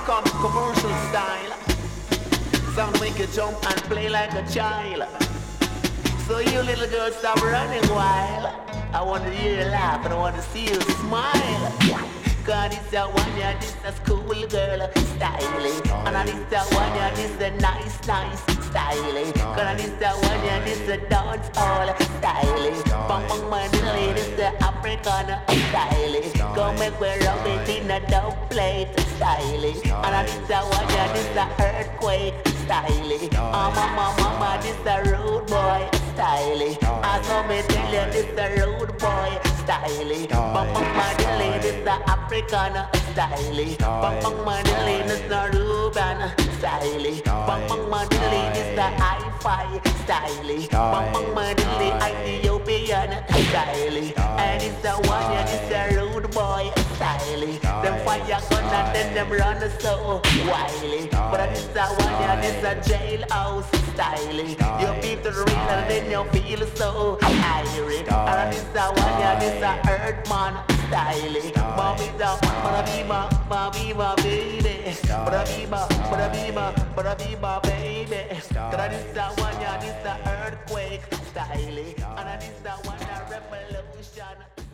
come commercial style. Sound make you jump and play like a child. So you little girl stop running wild. I want to hear you laugh and I want to see you smile. Cause this that one, yeah, this a school girl styling. And this that one, yeah, this a nice styling. Cause this that one, yeah, this a dance hall styling. Bang bang man, this the African styling. Go make we rub it in a dub plate styling. And this that one, yeah, this a earthquake styling. Mama, this a rude boy styling. I saw me tell you this a rude boy styling. Bang bang man, this a African styling. Bang bang man, this a Ruben styling. Bang bang man, this a hi-fi styling. Bang bang man, Ethiopian styling. And it's the one, yeah, this a rude boy styling. Them fire gun and then them run so wily. But this a one, yeah, this a jailhouse styling. You beat the real and then you feel so irie. And this a one, yeah, this a Earthman styling. Mommy down, be my baby. Be my baby. Cause this a one, yeah, this a earthquake styling. And this a one, a revolution.